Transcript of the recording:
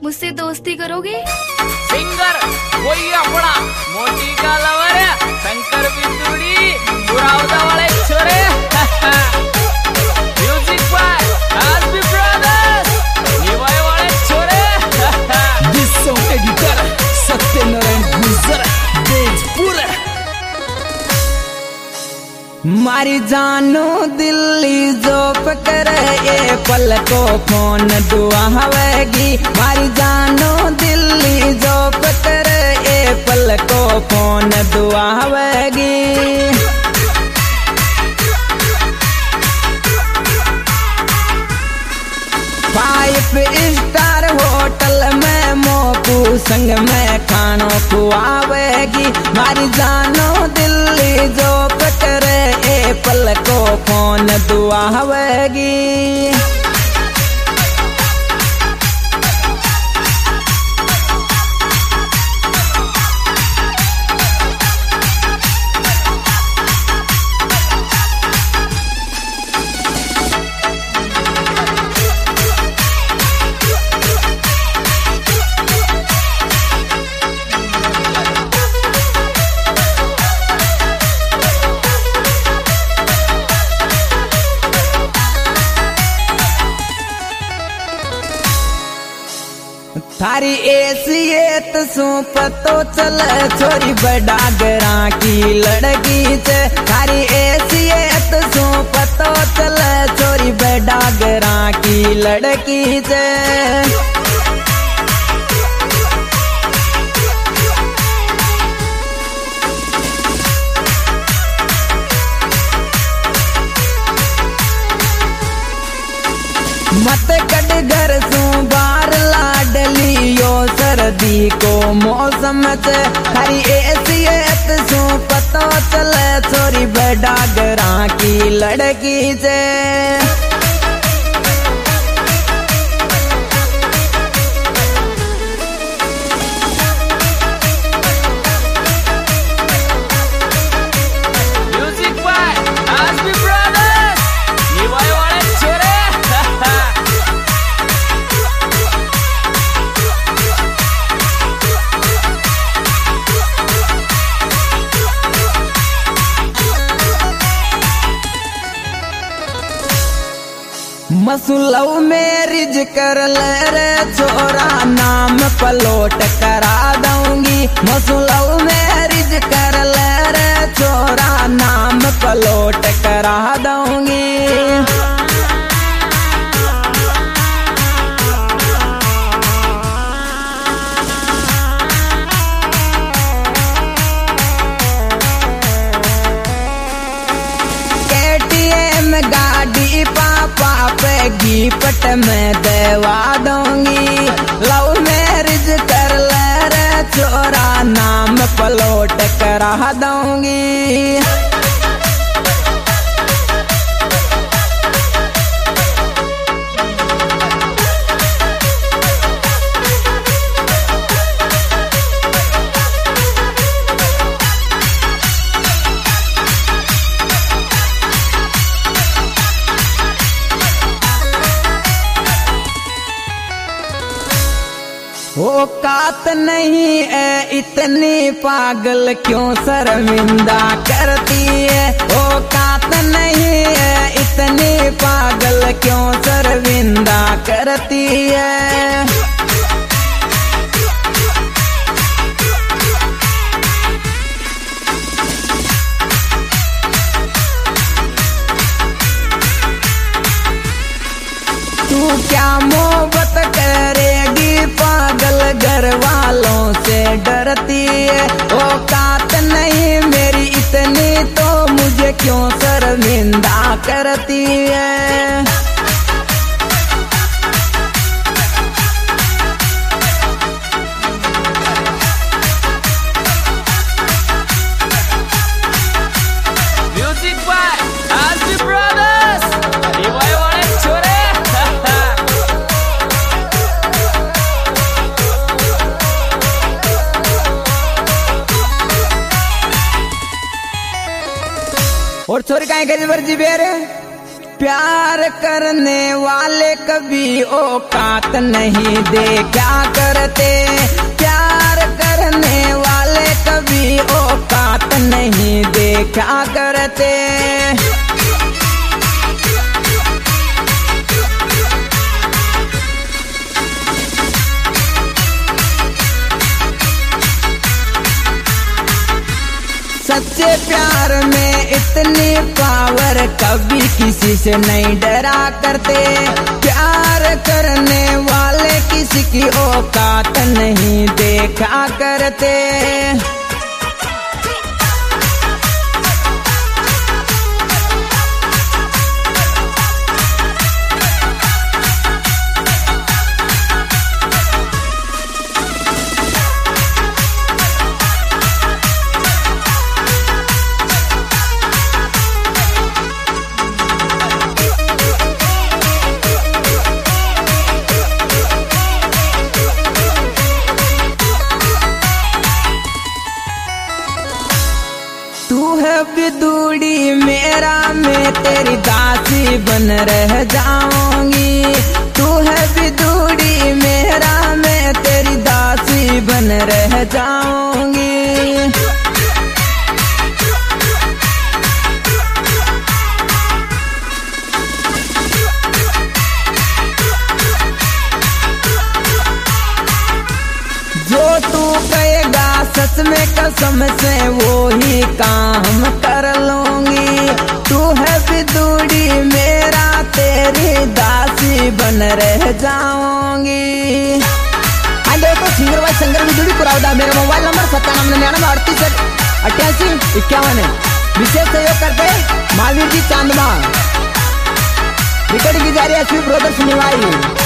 मुझसे दोस्ती करोगे? सिंगर वही अपना मोटी का लवर शंकर बिंदुड़ी बुरावदा वाले छोरे म्यूजिक बाय आसबी ब्रदर्स निवाय वाले छोरे दिस सॉन्ग एडिटर सत्यनारायण गुजर तेजपुर। मारी जानो दिल्ली जो पकड़े ये पल को फोन दुआ हवेगी। मारी जानो दिल्ली जो पकड़े ये पल को फोन दुआ हवेगी। 5 स्टार होटल में मोकू संग में खानो खुआवेगी। मारी जानो दिल्ली जो पकड़े ए पल को फोन दुआ हवेगी। थारी एसियत सू पतो चले छोरी बड़ा गरा की लड़की से। थारी एसियत सू पतो चले छोरी बड़ा गरा की लड़की से। मत कट घर सू बार लाडलियो सर्दी को मौसम से। हरी एसियत सू पता चले छोरी बड़ा गरा की लड़की से। म्यूजिक बाय आसबी ब्रदर्स निवाय वाले छोरे मसुलव मैरिज कर ले रे छोरा नाम पलोट करा दूंगी। मसुलव मैरिज कर ले रे छोरा नाम पलोट करा दूंगी। KTM गाड़ी पापा पे गिफ्ट में देवा दूंगी। लव मैरिज कर ले रे छोरा नाम पलोट करा दूंगी। औकात नहीं है इतनी पागल क्यों शर्मिंदा करती है। औकात नहीं है इतनी पागल क्यों शर्मिंदा करती है। तू क्या मोहब्बत करेगी पागल घर वालों से डरती है। औकात नहीं मेरी इतनी तो मुझे क्यों शर्मिंदा करती है। म्यूजिक बाय आसबी ब्रदर्स निवाय वाले छोरे और छोरी काहे करे बरजी बेरे प्यार करने वाले कभी औकात नहीं दे क्या करते, प्यार करने वाले कभी औकात नहीं दे क्या करते। सच्चे प्यार में इतनी पावर कभी किसी से नहीं डरा करते, प्यार करने वाले किसी की औकात नहीं देखा करते। तू है बिदुड़ी मेरा, मैं तेरी दासी बन रह जाऊंगी। तू है बिदुड़ी मेरा, मैं तेरी दासी बन रह जाऊंगी। जो तू कहेगा सच में कसम से वो ही काम कर लूंगी। तू है बिदुड़ी मेरा, तेरी दासी बन रह जाऊंगी। तो सिंगर वाइज सिंगर बिदुड़ी कुरावदा। मेरा मोबाइल नंबर 9799388851 है। विशेष सहयोग करते महावीर जी चांदमा। विकेट की जा रही है एसपी ब्रदर्स निवाई।